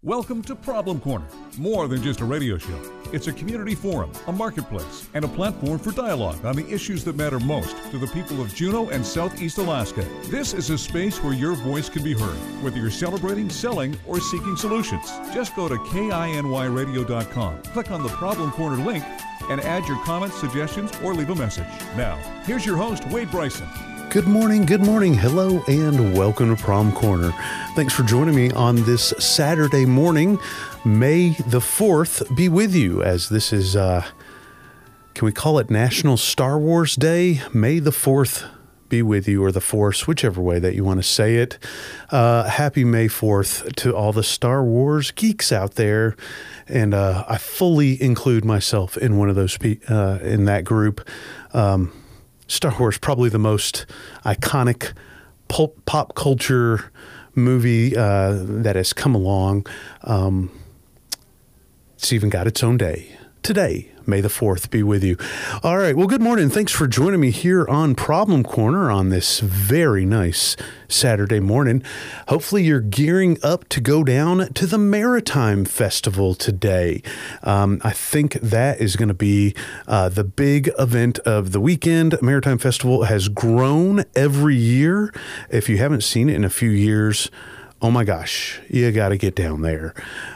Welcome to Problem Corner. More than just a radio show. It's a community forum, a marketplace, and a platform for dialogue on the issues that matter most to the people of Juneau and Southeast Alaska. This is a space where your voice can be heard, whether you're celebrating, selling, or seeking solutions. Just go to kinyradio.com, click on the Problem Corner link, and add your comments, suggestions, or leave a message. Now, here's your host, Wade Bryson. Good morning, hello, and welcome to Problem Corner. Thanks for joining me on this Saturday morning. May the 4th be with you, as this is, can we call it National Star Wars Day? May the 4th be with you, or the Force, whichever way that you want to say it. Happy May 4th to all the Star Wars geeks out there, and I fully include myself in one of those, in that group. Star Wars, probably the most iconic pop culture movie that has come along. It's even got its own day. Today, May the 4th be with you. All right. Well, good morning. Thanks for joining me here on Problem Corner on this very nice Saturday morning. Hopefully you're gearing up to go down to the Maritime Festival today. I think that is going to be the big event of the weekend. Maritime Festival has grown every year. If you haven't seen it in a few years, oh my gosh, you got to get down there.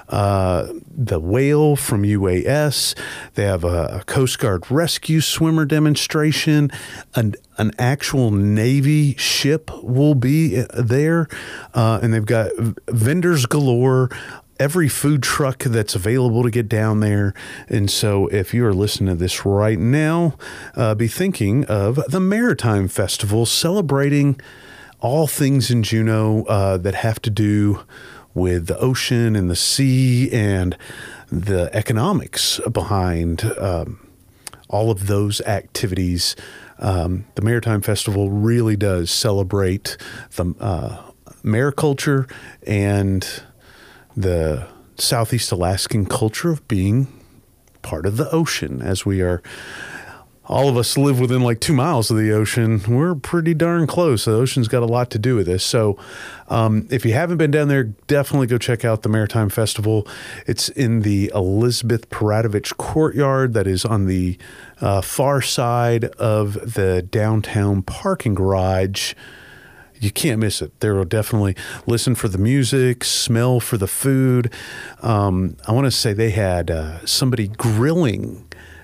The Whale from UAS, they have a Coast Guard rescue swimmer demonstration, an actual Navy ship will be there, and they've got vendors galore, every food truck that's available to get down there. And so if you are listening to this right now, be thinking of the Maritime Festival, celebrating all things in Juneau that have to do with the ocean and the sea and the economics behind all of those activities. The Maritime Festival really does celebrate the mariculture and the Southeast Alaskan culture of being part of the ocean, as we are. All of us live within like 2 miles of the ocean. We're pretty darn close. The ocean's got a lot to do with this. So if you haven't been down there, definitely go check out the Maritime Festival. It's in the Elizabeth Paratovich Courtyard that is on the far side of the downtown parking garage. You can't miss it. There will definitely listen for the music, smell for the food. I want to say they had somebody grilling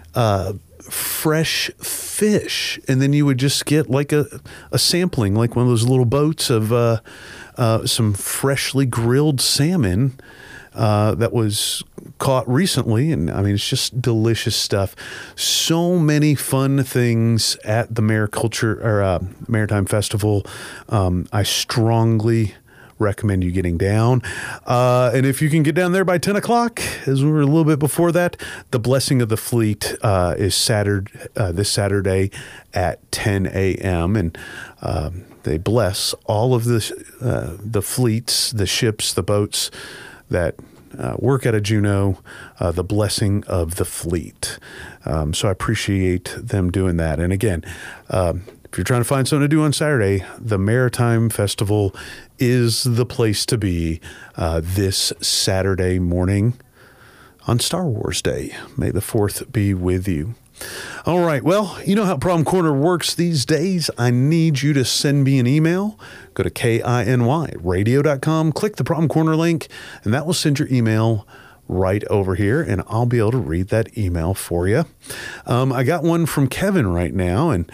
fresh fish, and then you would just get like a sampling, like one of those little boats of some freshly grilled salmon that was caught recently. And I mean, it's just delicious stuff. So many fun things at the Maritime Festival. I strongly recommend you getting down. And if you can get down there by 10 o'clock, as we were a little bit before that, the Blessing of the Fleet is this Saturday at 10 a.m. And they bless all of the fleets, the ships, the boats that work out of Juneau, the Blessing of the Fleet. So I appreciate them doing that. And again, if you're trying to find something to do on Saturday, the Maritime Festival is the place to be this Saturday morning on Star Wars Day. May the 4th be with you. All right. Well, you know how Problem Corner works these days. I need you to send me an email. Go to kinyradio.com, click the Problem Corner link, and that will send your email right over here, and I'll be able to read that email for you. I got one from Kevin right now, and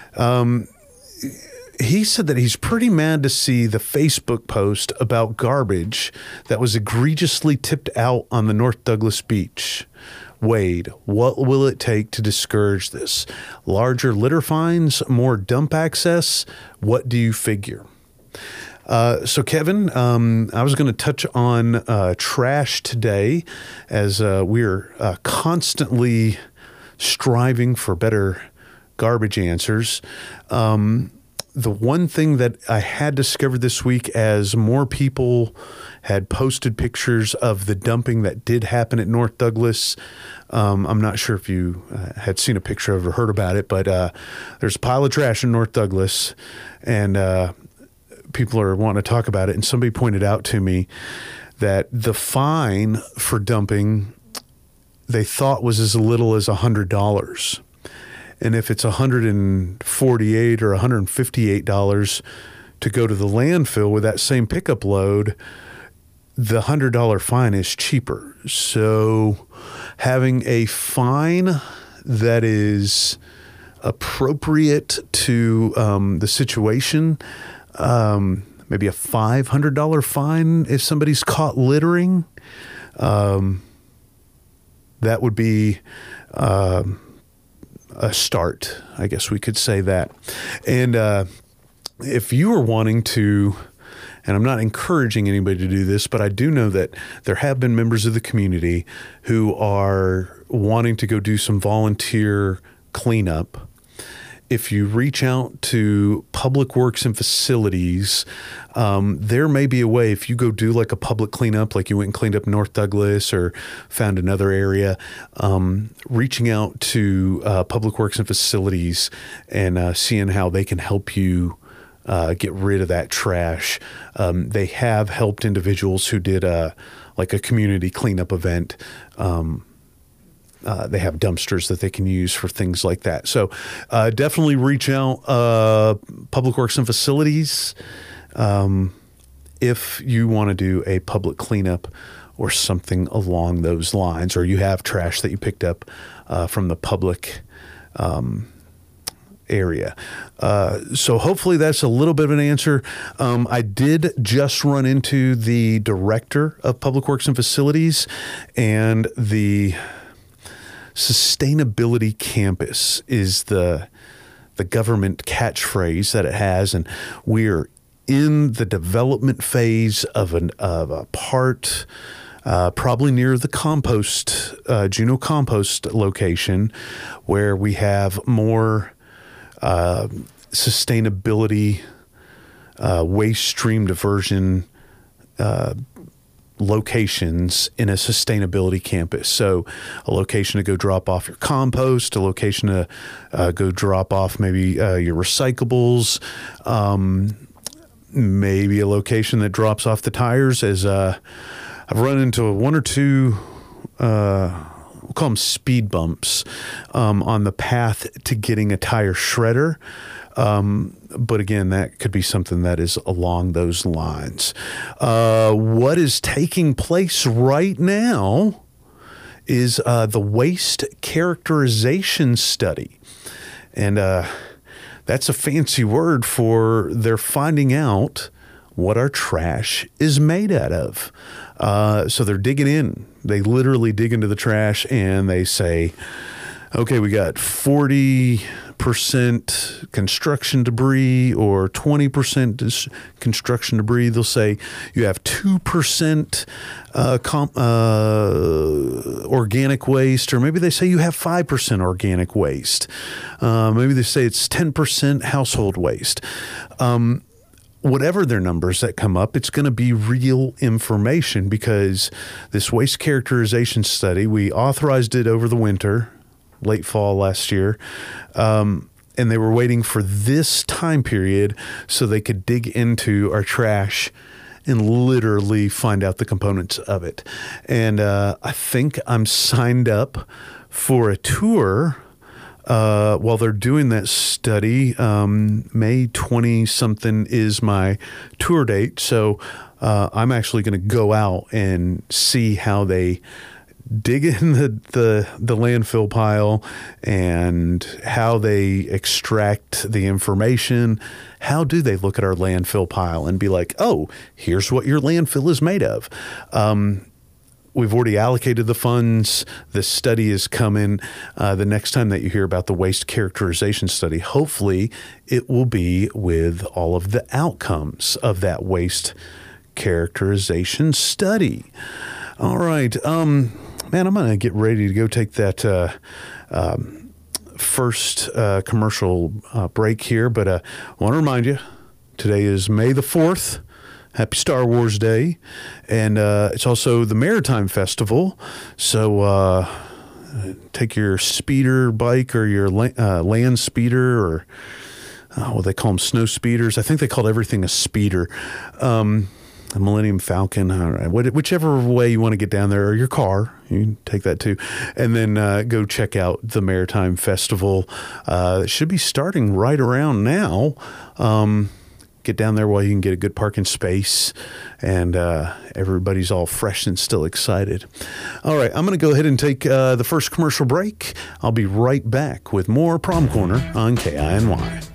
he said that he's pretty mad to see the Facebook post about garbage that was egregiously tipped out on the North Douglas beach. Wade, what will it take to discourage this? Larger litter fines, more dump access? What do you figure? So Kevin, I was going to touch on trash today, as we're constantly striving for better garbage answers. The one thing that I had discovered this week, as more people had posted pictures of the dumping that did happen at North Douglas, I'm not sure if you had seen a picture of or heard about it, but there's a pile of trash in North Douglas, and people are wanting to talk about it. And somebody pointed out to me that the fine for dumping they thought was as little as $100. And if it's $148 or $158 to go to the landfill with that same pickup load, the $100 fine is cheaper. So having a fine that is appropriate to the situation, maybe a $500 fine if somebody's caught littering, that would be a start, I guess we could say that. And if you are wanting to, and I'm not encouraging anybody to do this, but I do know that there have been members of the community who are wanting to go do some volunteer cleanup. If you reach out to Public Works and Facilities, there may be a way, if you go do like a public cleanup, like you went and cleaned up North Douglas or found another area, reaching out to Public Works and Facilities and seeing how they can help you get rid of that trash. They have helped individuals who did like a community cleanup event. They have dumpsters that they can use for things like that. So definitely reach out, Public Works and Facilities, if you want to do a public cleanup or something along those lines, or you have trash that you picked up from the public area. So hopefully that's a little bit of an answer. I did just run into the director of Public Works and Facilities, and the Sustainability Campus is the government catchphrase that it has, and we're in the development phase of a part, probably near the compost, Juneau compost location, where we have more sustainability, waste stream diversion locations in a sustainability campus. So a location to go drop off your compost, a location to go drop off maybe your recyclables, maybe a location that drops off the tires. As I've run into one or two, we'll call them speed bumps, on the path to getting a tire shredder. But again, that could be something that is along those lines. What is taking place right now is the waste characterization study. And that's a fancy word for they're finding out what our trash is made out of. So they're digging in. They literally dig into the trash and they say, okay, we got 40% construction debris or 20% construction debris. They'll say you have 2% organic waste, or maybe they say you have 5% organic waste. Maybe they say it's 10% household waste. Whatever their numbers that come up, it's going to be real information, because this waste characterization study, we authorized it over the winter, late fall last year, and they were waiting for this time period so they could dig into our trash and literally find out the components of it. And I think I'm signed up for a tour while they're doing that study. May 20-something is my tour date. So I'm actually going to go out and see how they dig in the landfill pile and how they extract the information. How do they look at our landfill pile and be like, oh, here's what your landfill is made of? We've already allocated the funds. The study is coming. The next time that you hear about the waste characterization study, hopefully it will be with all of the outcomes of that waste characterization study. All right. Man, I'm going to get ready to go take that first commercial break here. But I want to remind you, today is May the 4th. Happy Star Wars Day. And it's also the Maritime Festival. So take your speeder bike or your land speeder, or what they call them, snow speeders. I think they called everything a speeder. the Millennium Falcon, all right, whichever way you want to get down there, or your car, you can take that too, and then go check out the Maritime Festival. It should be starting right around now. Get down there while you can get a good parking space, and everybody's all fresh and still excited. All right, I'm going to go ahead and take the first commercial break. I'll be right back with more Prom Corner on KINY.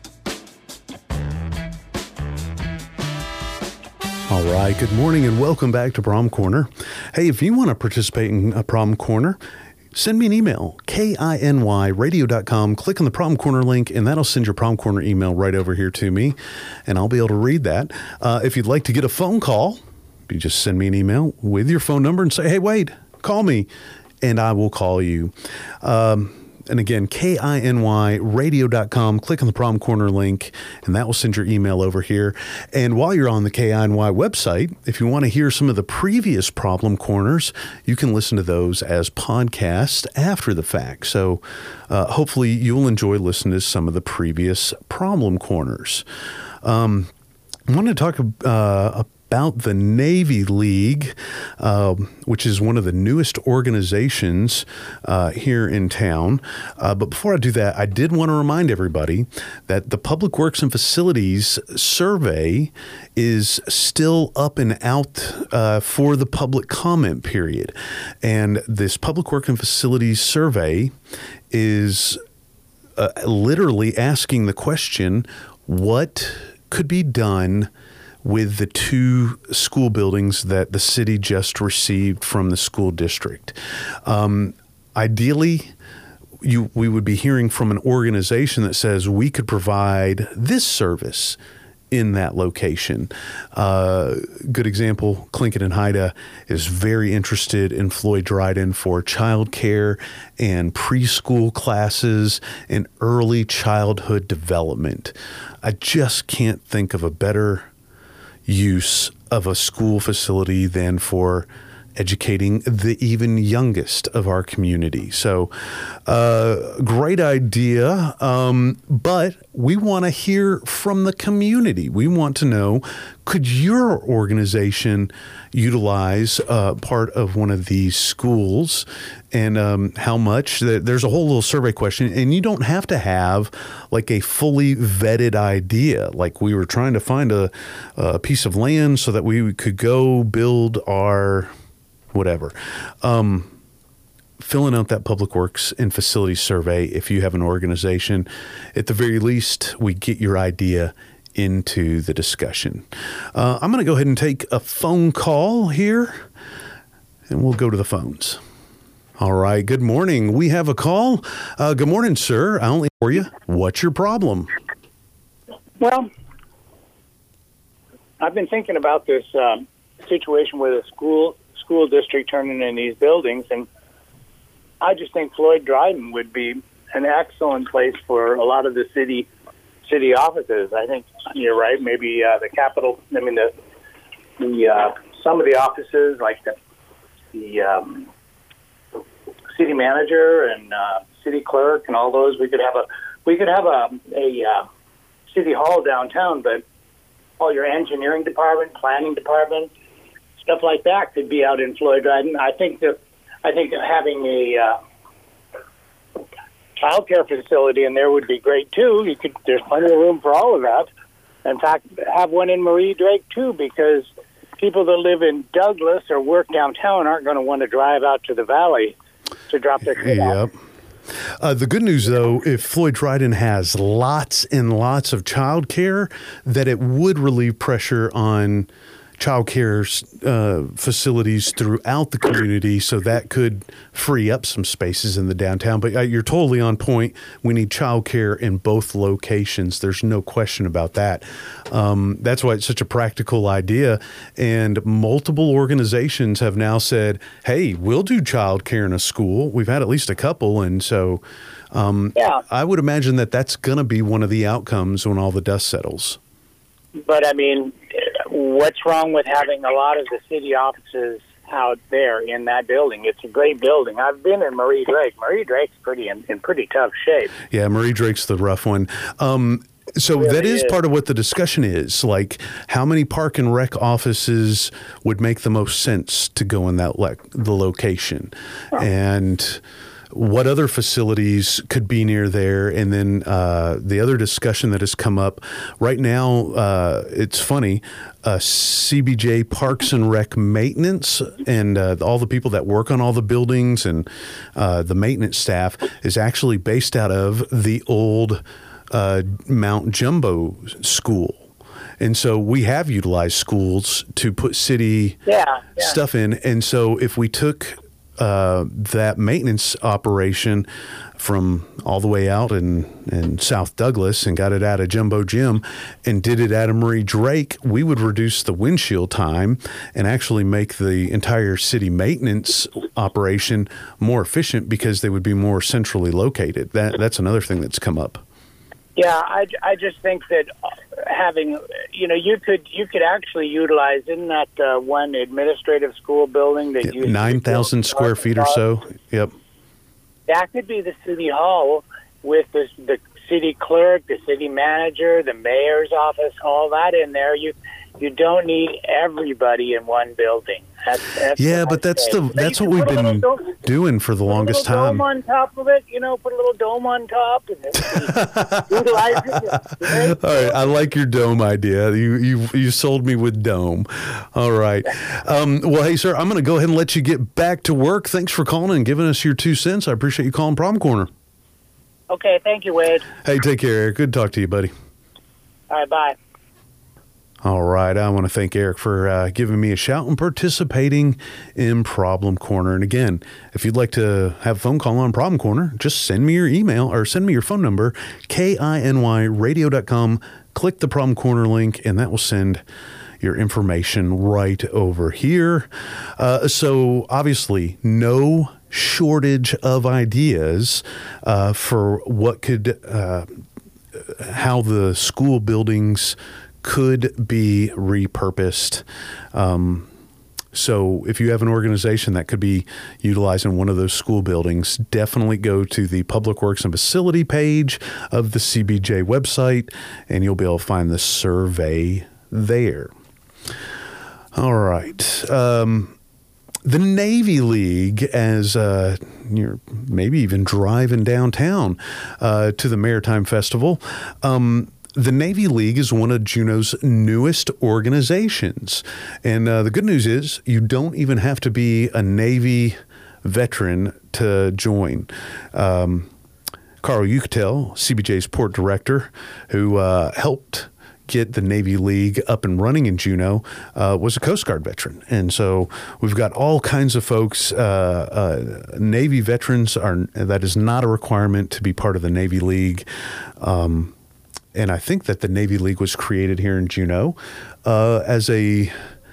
All right, good morning and welcome back to Prom Corner. Hey, if you want to participate in a Prom Corner, send me an email, kinyradio.com. Click on the Prom Corner link, and that'll send your Prom Corner email right over here to me, and I'll be able to read that. If you'd like to get a phone call, you just send me an email with your phone number and say, hey, Wade, call me, and I will call you. And again, kinyradio.com. Click on the Prom Corner link, and that will send your email over here. And while you're on the KINY website, if you want to hear some of the previous Problem Corners, you can listen to those as podcasts after the fact. So hopefully you'll enjoy listening to some of the previous Problem Corners. I want to talk about the Navy League, which is one of the newest organizations here in town. But before I do that, I did want to remind everybody that the Public Works and Facilities survey is still up and out for the public comment period. And this Public Works and Facilities survey is literally asking the question, what could be done with the two school buildings that the city just received from the school district? Ideally, we would be hearing from an organization that says we could provide this service in that location. Good example, Clinton and Haida is very interested in Floyd Dryden for childcare and preschool classes and early childhood development. I just can't think of a better use of a school facility than for educating the even youngest of our community. So great idea, but we want to hear from the community. We want to know, could your organization utilize part of one of these schools, and how much? There's a whole little survey question, and you don't have to have like a fully vetted idea. Like we were trying to find a piece of land so that we could go build our whatever. Filling out that Public Works and Facilities survey, if you have an organization, at the very least, we get your idea into the discussion. I'm going to go ahead and take a phone call here, and we'll go to the phones. All right. Good morning. We have a call. Good morning, sir. I only for you. What's your problem? Well, I've been thinking about this situation with a school district turning in these buildings, and I just think Floyd Dryden would be an excellent place for a lot of the city offices. I think you're right. Maybe the Capitol. I mean, the some of the offices, like the city manager and city clerk and all those. We could have a city hall downtown, but all your engineering department, planning department, stuff like that could be out in Floyd Dryden. I think having a child care facility in there would be great too. There's plenty of room for all of that. In fact, have one in Marie Drake too, because people that live in Douglas or work downtown aren't going to want to drive out to the valley to drop their kid off. The good news, though, if Floyd Dryden has lots and lots of child care, that it would relieve pressure on child care facilities throughout the community, so that could free up some spaces in the downtown. But you're totally on point. We need child care in both locations. There's no question about that. That's why it's such a practical idea. And multiple organizations have now said, hey, we'll do child care in a school. We've had at least a couple. And so I would imagine that that's going to be one of the outcomes when all the dust settles. But, I mean, what's wrong with having a lot of the city offices out there in that building? It's a great building. I've been in Marie Drake. Marie Drake's in pretty tough shape. Yeah, Marie Drake's the rough one. So really that is part of what the discussion is. Like, how many park and rec offices would make the most sense to go in that the location, and what other facilities could be near there? And then the other discussion that has come up right now, it's funny, CBJ Parks and Rec maintenance and all the people that work on all the buildings and the maintenance staff is actually based out of the old Mount Jumbo School. And so we have utilized schools to put city stuff in. And so if we took that maintenance operation from all the way out in South Douglas and got it out of Jumbo Gym and did it at a Marie Drake, we would reduce the windshield time and actually make the entire city maintenance operation more efficient because they would be more centrally located. That's another thing that's come up. Yeah, I just think that having, you could actually utilize, in that one administrative school building that 9,000 square feet or so. Yep. That could be the city hall with the city clerk, the city manager, the mayor's office, all that in there. You don't need everybody in one building. But that's what we've been doing for the longest time. Put a little dome on top of it, put a little dome on top. And utilize it. All right, I like your dome idea. You sold me with dome. All right. Well, hey, sir, I'm going to go ahead and let you get back to work. Thanks for calling and giving us your 2 cents. I appreciate you calling Problem Corner. Okay, thank you, Wade. Hey, take care, Eric. Good to talk to you, buddy. All right, bye. All right. I want to thank Eric for giving me a shout and participating in Problem Corner. And again, if you'd like to have a phone call on Problem Corner, just send me your email or send me your phone number, kinyradio.com. Click the Problem Corner link, and that will send your information right over here. So obviously, no shortage of ideas for what could, how the school buildings could be repurposed. So if you have an organization that could be utilized in one of those school buildings, definitely go to the Public Works and Facility page of the CBJ website, and you'll be able to find the survey there. All right. The Navy League, as you're maybe even driving downtown to the Maritime Festival, the Navy League is one of Juneau's newest organizations. And the good news is you don't even have to be a Navy veteran to join. Carl Yucatel, CBJ's port director, who helped get the Navy League up and running in Juneau, was a Coast Guard veteran. And so we've got all kinds of folks. Navy veterans that is not a requirement to be part of the Navy League. And I think that the Navy League was created here in Juneau as a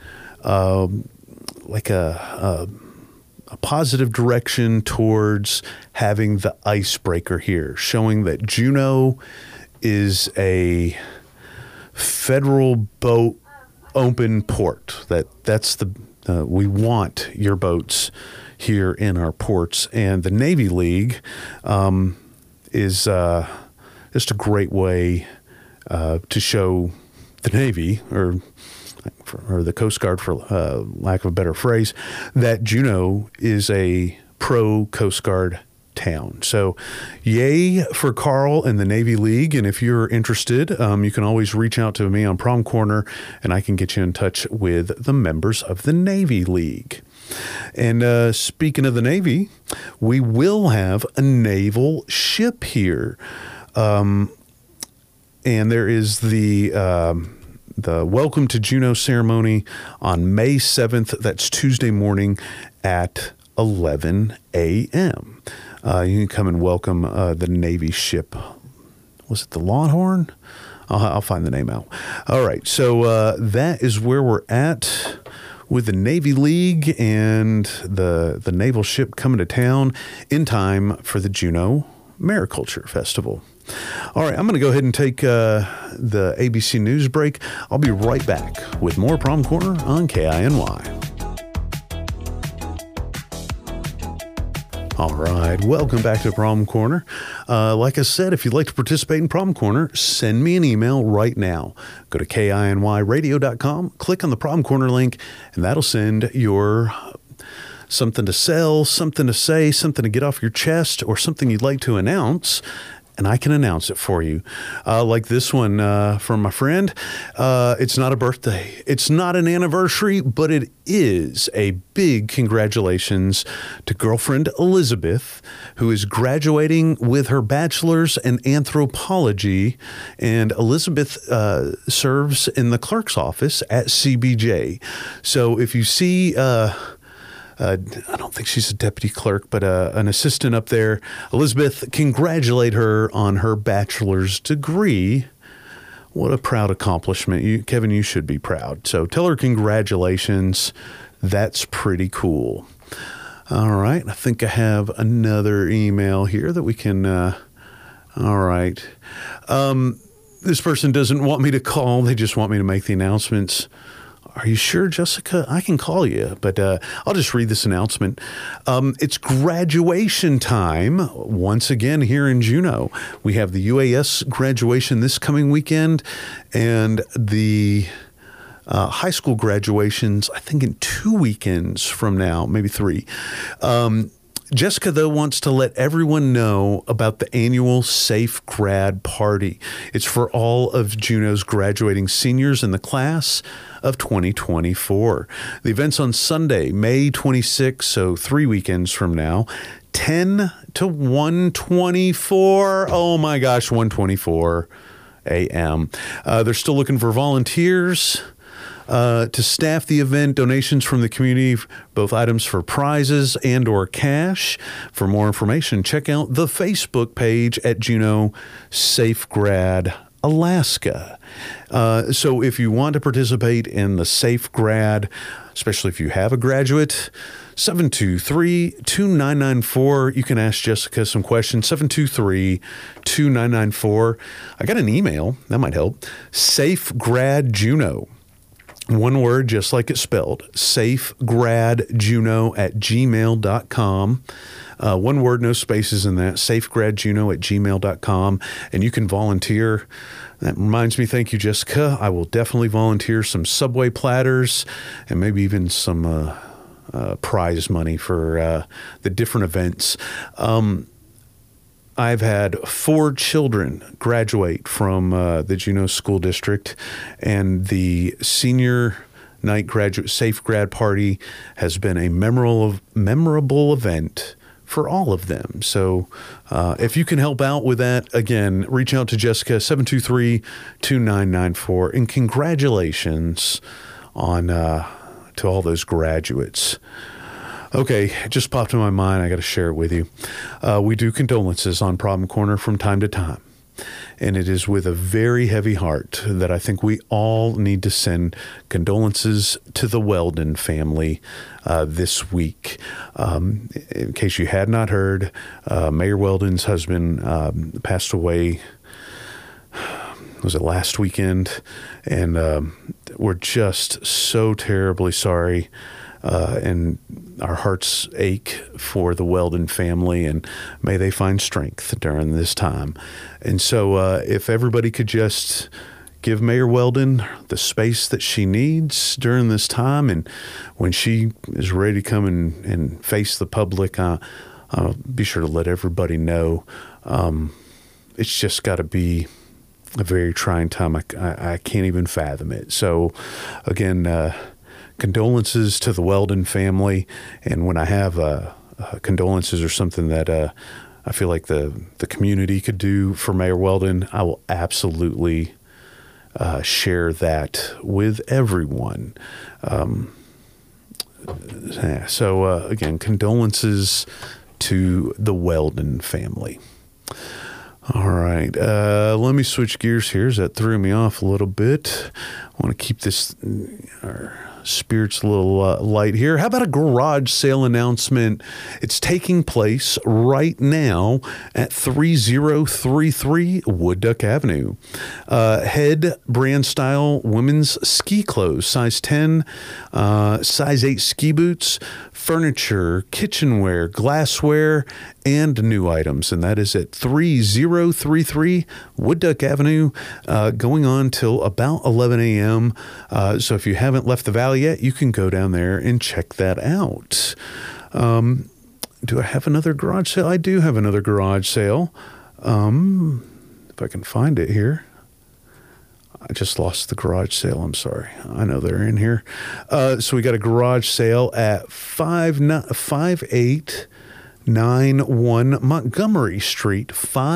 positive direction towards having the icebreaker here, showing that Juneau is a federal boat open port. That's we want your boats here in our ports, and the Navy League is just a great way to show the Navy or the Coast Guard, for lack of a better phrase, that Juneau is a pro Coast Guard town. So yay for Carl and the Navy League. And if you're interested, you can always reach out to me on Prom Corner, and I can get you in touch with the members of the Navy League. And speaking of the Navy, we will have a naval ship here. And there is the Welcome to Juneau ceremony on May 7th. That's Tuesday morning at 11 a.m. You can come and welcome the Navy ship. Was it the Longhorn? I'll find the name out. All right. So that is where we're at with the Navy League and the naval ship coming to town in time for the Juneau Mariculture Festival. All right, I'm going to go ahead and take the ABC News break. I'll be right back with more Prom Corner on KINY. All right, welcome back to Problem Corner. Like I said, if you'd like to participate in Problem Corner, send me an email right now. Go to kinyradio.com, click on the Problem Corner link, and that'll send your something to sell, something to say, something to get off your chest, or something you'd like to announce, and I can announce it for you. Like this one from my friend. It's not a birthday. It's not an anniversary, but it is a big congratulations to girlfriend Elizabeth, who is graduating with her bachelor's in anthropology. And Elizabeth serves in the clerk's office at CBJ. So if you see... I don't think she's a deputy clerk, but an assistant up there. Elizabeth, congratulate her on her bachelor's degree. What a proud accomplishment. Kevin, you should be proud. So tell her congratulations. That's pretty cool. All right. I think I have another email here that we can... all right. This person doesn't want me to call. They just want me to make the announcements. Are you sure, Jessica? I can call you, but I'll just read this announcement. It's graduation time once again here in Juneau. We have the UAS graduation this coming weekend, and the high school graduations, I think, in 2 weekends from now, maybe 3. Jessica, though, wants to let everyone know about the annual Safe Grad Party. It's for all of Juneau's graduating seniors in the class of 2024. The event's on Sunday, May 26th, so 3 weekends from now, 10 to 1:24. Oh my gosh, 1:24 a.m. They're still looking for volunteers to staff the event. Donations from the community, both items for prizes and or cash. For more information, check out the Facebook page at Juneau Safe Grad Alaska. So if you want to participate in the Safe Grad, especially if you have a graduate, 723-2994. You can ask Jessica some questions. 723-2994. I got an email. That might help. SafeGradJuneau. One word, just like it's spelled. SafeGradJuneau@gmail.com. One word, no spaces in that. SafeGradJuneau@gmail.com. And you can volunteer. That reminds me, thank you, Jessica. I will definitely volunteer some Subway platters and maybe even some prize money for the different events. I've had 4 children graduate from the Juneau School District, and the senior night graduate Safe Grad Party has been a memorable event for all of them. So if you can help out with that, again, reach out to Jessica, 723-2994, and congratulations on to all those graduates. Okay, it just popped in my mind. I got to share it with you. We do condolences on Problem Corner from time to time. And it is with a very heavy heart that I think we all need to send condolences to the Weldon family this week. In case you had not heard, Mayor Weldon's husband passed away, was it last weekend? And we're just so terribly sorry. And our hearts ache for the Weldon family, and may they find strength during this time. And so if everybody could just give Mayor Weldon the space that she needs during this time, and when she is ready to come and face the public, I'll be sure to let everybody know. It's just got to be a very trying time. I can't even fathom it. So again, condolences to the Weldon family. And when I have condolences or something that I feel like the community could do for Mayor Weldon, I will absolutely share that with everyone. So again, condolences to the Weldon family. All right. Let me switch gears here, as that threw me off a little bit. I want to keep this... spirits a little light here. How about a garage sale announcement? It's taking place right now at 3033 Wood Duck Avenue. Head brand style women's ski clothes, size 10, size 8 ski boots, furniture, kitchenware, glassware, and new items. And that is at 3033 Wood Duck Avenue, going on till about 11 a.m. So if you haven't left the valley yet, you can go down there and check that out. Do I have another garage sale? I do have another garage sale. If I can find it here. I just lost the garage sale. I'm sorry. I know they're in here. So we got a garage sale at 5891 Montgomery Street.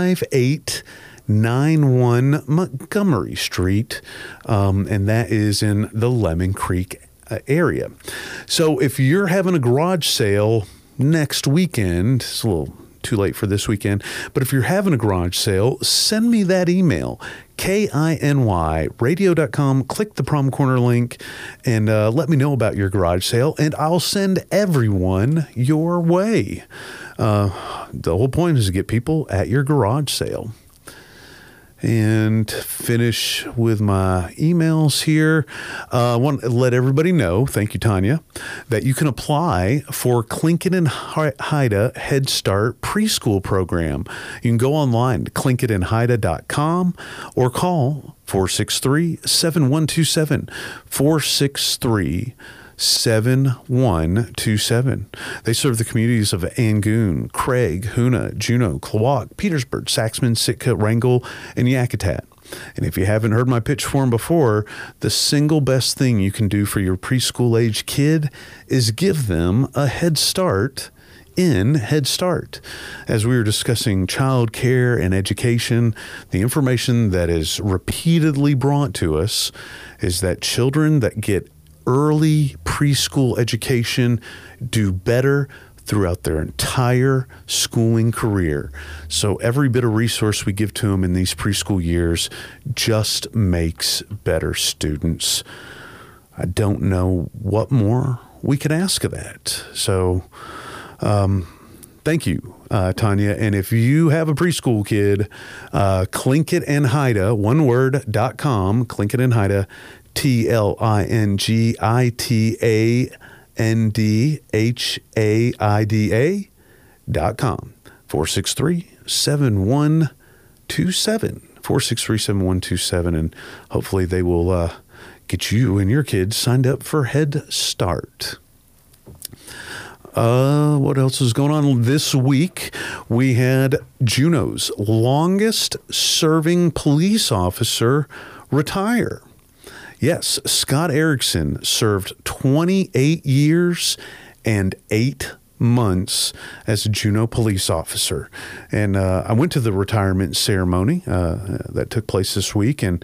5891 Montgomery Street. And that is in the Lemon Creek area. So if you're having a garage sale next weekend, it's a little too late for this weekend, but if you're having a garage sale, send me that email, KINY radio.com, click the Problem Corner link, and let me know about your garage sale, and I'll send everyone your way. The whole point is to get people at your garage sale. And finish with my emails here. I want to let everybody know, thank you, Tanya, that you can apply for Clinket and Haida Head Start preschool program. You can go online to clinketandhaida.com or call 463-7127, 463-7127. They serve the communities of Angoon, Craig, Hoonah, Juneau, Klawock, Petersburg, Saxman, Sitka, Wrangell, and Yakutat. And if you haven't heard my pitch for them before, the single best thing you can do for your preschool age kid is give them a head start in Head Start. As we were discussing child care and education, the information that is repeatedly brought to us is that children that get early preschool education do better throughout their entire schooling career. So every bit of resource we give to them in these preschool years just makes better students. I don't know what more we could ask of that. So thank you, Tanya. And if you have a preschool kid, Clinket and Haida, one word.com, Clinket and Haida, CLINKITANDHAIDA.com, 463-7127, 463-7127, and hopefully they will get you and your kids signed up for Head Start. What else is going on this week? We had Juneau's longest serving police officer retire. Yes, Scott Erickson served 28 years and 8 months as a Juneau police officer. And I went to the retirement ceremony that took place this week. And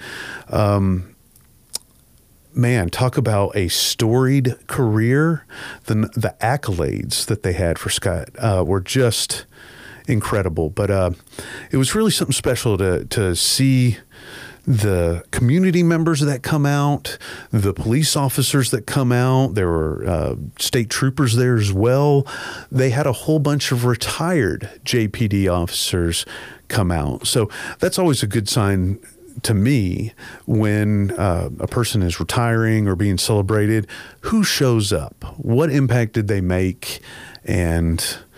man, talk about a storied career. The accolades that they had for Scott were just incredible. But it was really something special to see the community members that come out, the police officers that come out. There were state troopers there as well. They had a whole bunch of retired JPD officers come out. So that's always a good sign to me when a person is retiring or being celebrated. Who shows up? What impact did they make? And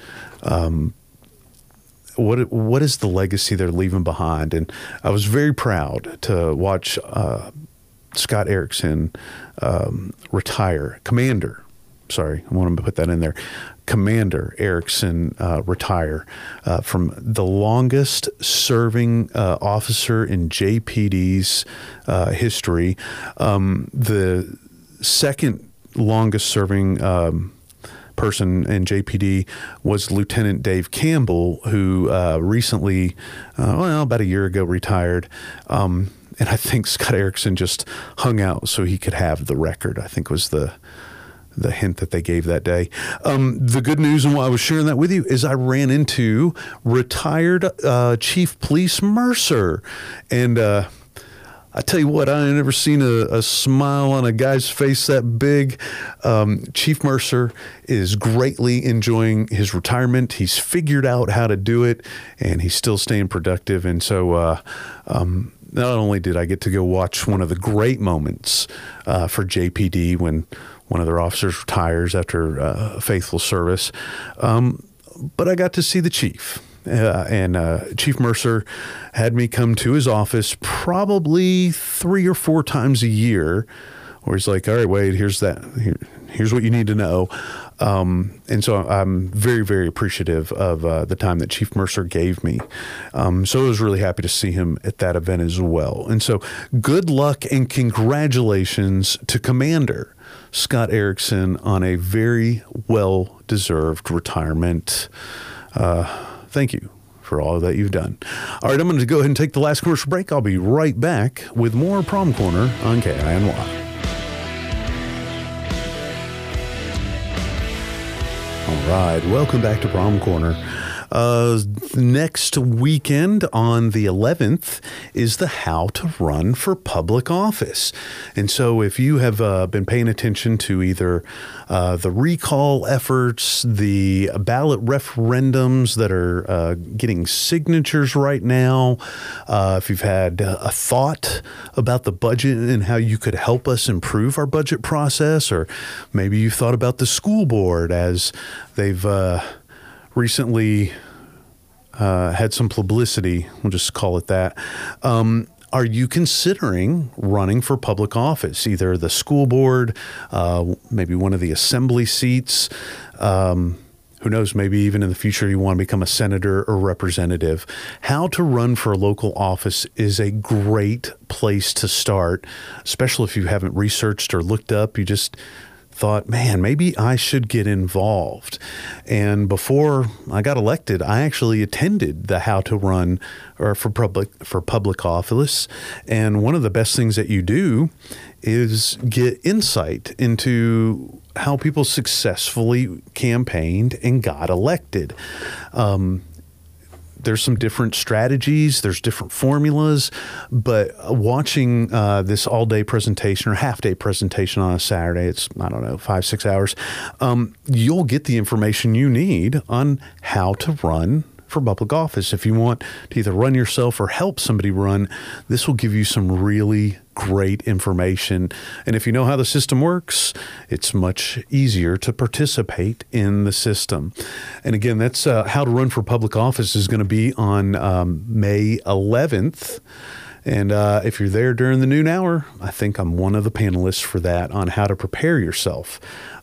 what is the legacy they're leaving behind? And I was very proud to watch Scott Erickson retire. Commander, sorry, I want to put that in there. Commander Erickson retire from the longest serving officer in JPD's history. The second longest serving person in JPD was Lieutenant Dave Campbell, who recently, about a year ago, retired. And I think Scott Erickson just hung out so he could have the record, I think was the hint that they gave that day. The good news, and why I was sharing that with you, is I ran into retired Chief Police Mercer. And I tell you what, I ain't never seen a smile on a guy's face that big. Chief Mercer is greatly enjoying his retirement. He's figured out how to do it, and he's still staying productive. And so not only did I get to go watch one of the great moments for JPD when one of their officers retires after faithful service, but I got to see the chief. And Chief Mercer had me come to his office probably 3 or 4 times a year, where he's like, all right, Wade, here's what you need to know. And so I'm very, very appreciative of the time that Chief Mercer gave me. So I was really happy to see him at that event as well. And so good luck and congratulations to Commander Scott Erickson on a very well-deserved retirement. Thank you for all that you've done. All right, I'm going to go ahead and take the last commercial break. I'll be right back with more Problem Corner on KINY. All right, welcome back to Problem Corner. Next weekend on the 11th is the How to Run for Public Office. And so if you have been paying attention to either the recall efforts, the ballot referendums that are getting signatures right now, if you've had a thought about the budget and how you could help us improve our budget process, or maybe you've thought about the school board as they've recently had some publicity, we'll just call it that. Are you considering running for public office, either the school board, maybe one of the assembly seats? Who knows, maybe even in the future you want to become a senator or representative. How to run for a local office is a great place to start, especially if you haven't researched or looked up. You just thought, man, maybe I should get involved. And before I got elected, I actually attended the How to Run for public office. And one of the best things that you do is get insight into how people successfully campaigned and got elected. There's some different strategies, there's different formulas, but watching this all-day presentation or half-day presentation on a Saturday, it's, 5-6 hours, you'll get the information you need on how to run for public office. If you want to either run yourself or help somebody run, this will give you some really great information. And if you know how the system works, it's much easier to participate in the system. And again, that's How to Run for Public Office is going to be on May 11th. And if you're there during the noon hour, I think I'm one of the panelists for that on how to prepare yourself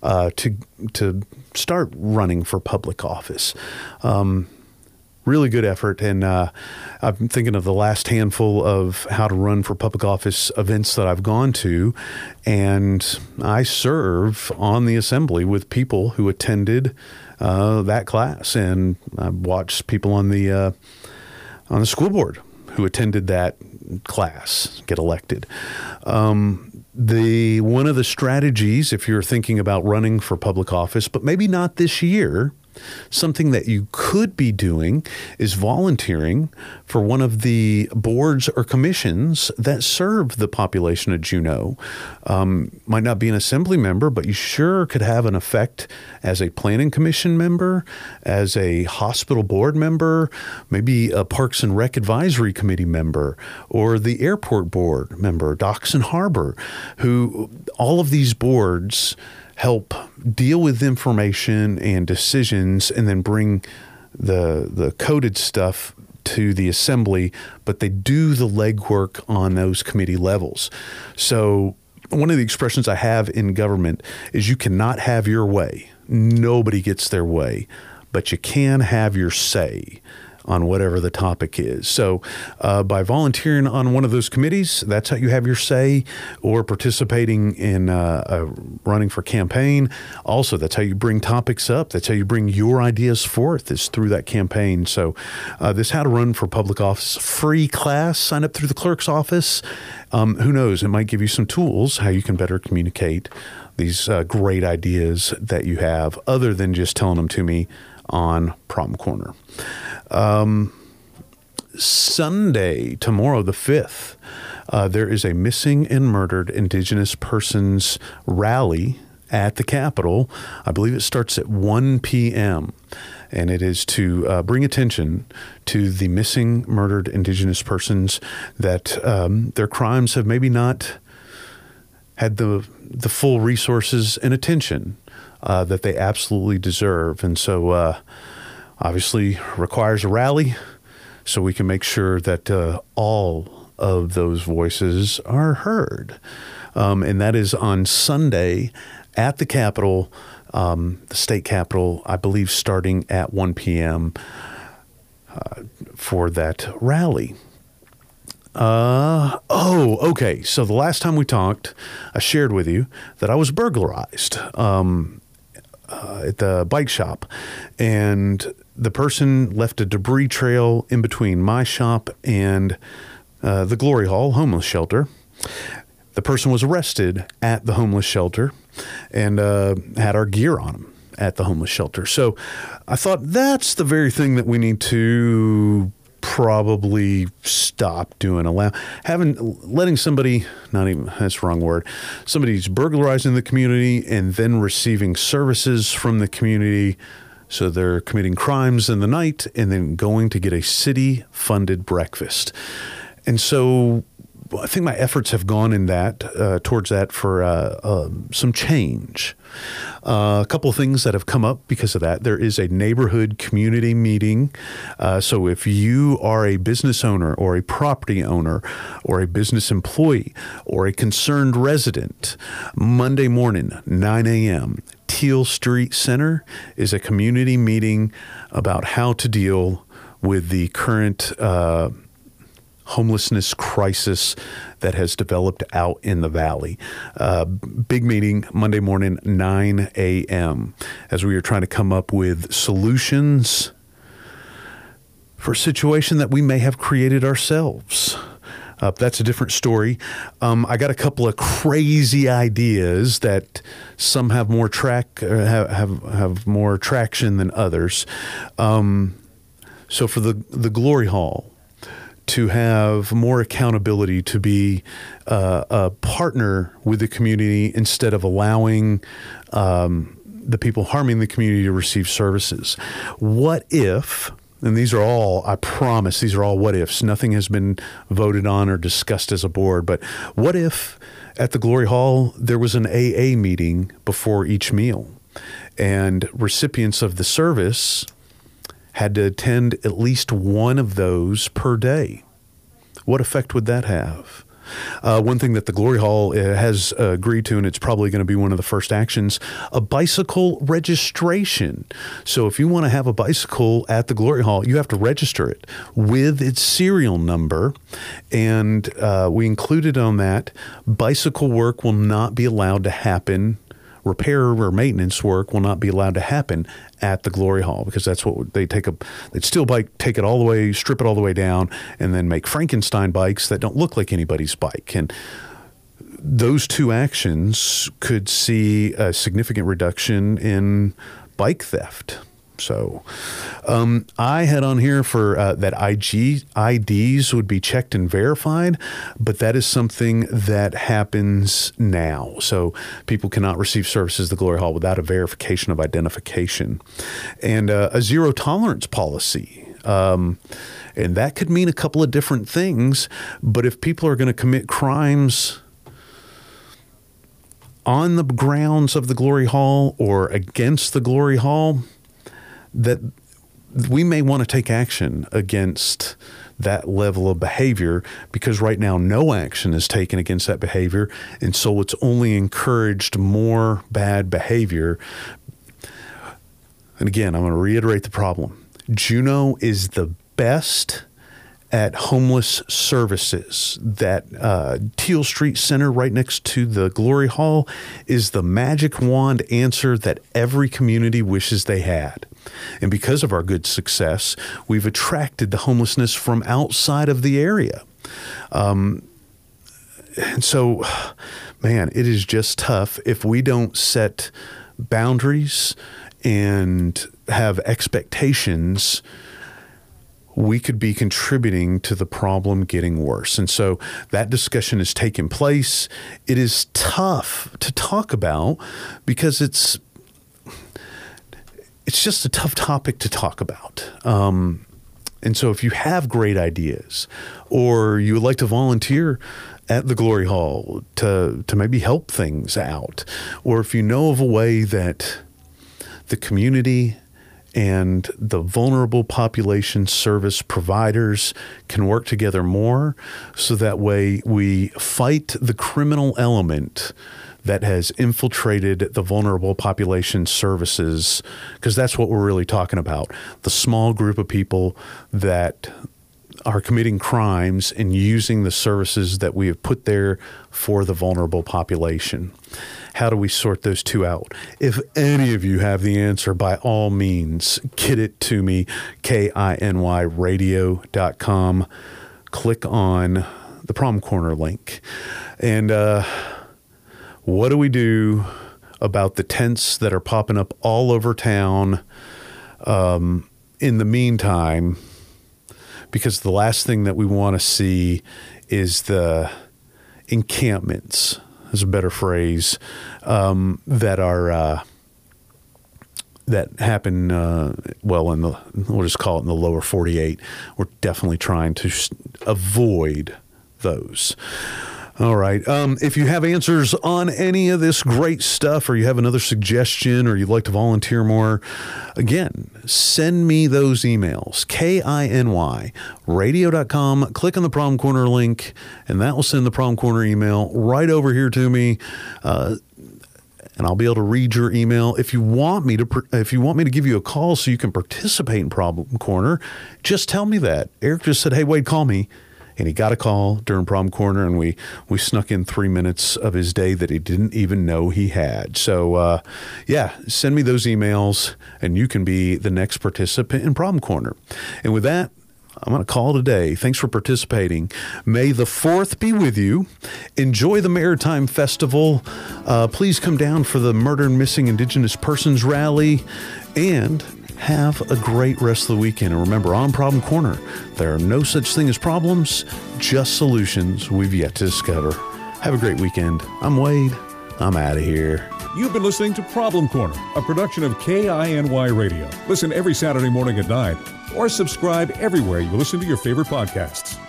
to start running for public office. Really good effort, and I'm thinking of the last handful of How to Run for Public Office events that I've gone to, and I serve on the assembly with people who attended that class, and I watched people on the school board who attended that class get elected. One of the strategies, if you're thinking about running for public office, but maybe not this year, something that you could be doing is volunteering for one of the boards or commissions that serve the population of Juneau. Might not be an assembly member, but you sure could have an effect as a planning commission member, as a hospital board member, maybe a Parks and Rec Advisory Committee member, or the airport board member, Docks and Harbor, who all of these boards help deal with information and decisions and then bring the coded stuff to the assembly, but they do the legwork on those committee levels. So one of the expressions I have in government is you cannot have your way. Nobody gets their way, but you can have your say on whatever the topic is. So by volunteering on one of those committees, that's how you have your say, or participating in running for campaign. Also, that's how you bring topics up. That's how you bring your ideas forth, is through that campaign. So this How to Run for Public Office free class, sign up through the clerk's office. Who knows, it might give you some tools how you can better communicate these great ideas that you have, other than just telling them to me on Problem Corner. Sunday, tomorrow, the 5th, there is a missing and murdered Indigenous persons rally at the Capitol. I believe it starts at 1 p.m., and it is to bring attention to the missing, murdered Indigenous persons that their crimes have maybe not had the full resources and attention that they absolutely deserve. And so obviously requires a rally so we can make sure that all of those voices are heard. And that is on Sunday at the Capitol, the state capitol, I believe starting at 1 p.m. For that rally. Okay. So the last time we talked, I shared with you that I was burglarized at the bike shop, and the person left a debris trail in between my shop and the Glory Hall homeless shelter. The person was arrested at the homeless shelter and had our gear on him at the homeless shelter. So I thought that's the very thing that we need to probably stop doing. Letting somebody, that's the wrong word, somebody's burglarizing the community and then receiving services from the community. So they're committing crimes in the night and then going to get a city-funded breakfast. And so I think my efforts have gone in towards that for some change. A couple of things that have come up because of that. There is a neighborhood community meeting. So if you are a business owner or a property owner or a business employee or a concerned resident, Monday morning, 9 a.m., Teal Street Center is a community meeting about how to deal with the current homelessness crisis that has developed out in the valley. Big meeting Monday morning, 9 a.m., as we are trying to come up with solutions for a situation that we may have created ourselves. That's a different story. I got a couple of crazy ideas that some have more have more traction than others. So for the Glory Hall, to have more accountability, to be a partner with the community instead of allowing the people harming the community to receive services. What if, and these are all, I promise, these are all what ifs. Nothing has been voted on or discussed as a board, but what if at the Glory Hall there was an AA meeting before each meal and recipients of the service had to attend at least one of those per day? What effect would that have? One thing that the Glory Hall has agreed to, and it's probably going to be one of the first actions, a bicycle registration. So if you want to have a bicycle at the Glory Hall, you have to register it with its serial number. And we included on that, bicycle work will not be allowed to happen. Repair or maintenance work will not be allowed to happen at the Glory Hall, because that's what they'd steel bike, take it all the way, strip it all the way down, and then make Frankenstein bikes that don't look like anybody's bike. And those two actions could see a significant reduction in bike theft. So I had on here for that IDs would be checked and verified, but that is something that happens now. So people cannot receive services at the Glory Hall without a verification of identification. And a zero tolerance policy. And that could mean a couple of different things, but if people are going to commit crimes on the grounds of the Glory Hall or against the Glory Hall, that we may want to take action against that level of behavior, because right now no action is taken against that behavior, and so it's only encouraged more bad behavior. And again, I'm going to reiterate the problem. Juneau is the best at homeless services. That Teal Street Center right next to the Glory Hall is the magic wand answer that every community wishes they had. And because of our good success, we've attracted the homelessness from outside of the area. And so, man, it is just tough if we don't set boundaries and have expectations. we could be contributing to the problem getting worse. And so that discussion has taken place. It is tough to talk about because it's just a tough topic to talk about. And so if you have great ideas or you would like to volunteer at the Glory Hall to maybe help things out, or if you know of a way that the community and the vulnerable population service providers can work together more so that way we fight the criminal element that has infiltrated the vulnerable population services, because that's what we're really talking about. The small group of people that are committing crimes and using the services that we have put there for the vulnerable population. How do we sort those two out? If any of you have the answer, by all means, get it to me, kinyradio.com. Click on the Prom Corner link. And what do we do about the tents that are popping up all over town in the meantime? Because the last thing that we want to see is the encampments, is a better phrase, that happen, we'll just call it in the lower 48. We're definitely trying to avoid those. All right. If you have answers on any of this great stuff, or you have another suggestion, or you'd like to volunteer more, again, send me those emails, kinyradio.com. Click on the Prom Corner link, and that will send the Prom Corner email right over here to me. And I'll be able to read your email. If you want me to give you a call so you can participate in Prom Corner, just tell me that. Eric just said, "Hey, Wade, call me." And he got a call during Prom Corner, and we snuck in 3 minutes of his day that he didn't even know he had. So, send me those emails, and you can be the next participant in Prom Corner. And with that, I'm going to call today. Thanks for participating. May the 4th be with you. Enjoy the Maritime Festival. Please come down for the Murder and Missing Indigenous Persons Rally, and have a great rest of the weekend. And remember, on Problem Corner, there are no such thing as problems, just solutions we've yet to discover. Have a great weekend. I'm Wade. I'm out of here. You've been listening to Problem Corner, a production of KINY Radio. Listen every Saturday morning at 9, or subscribe everywhere you listen to your favorite podcasts.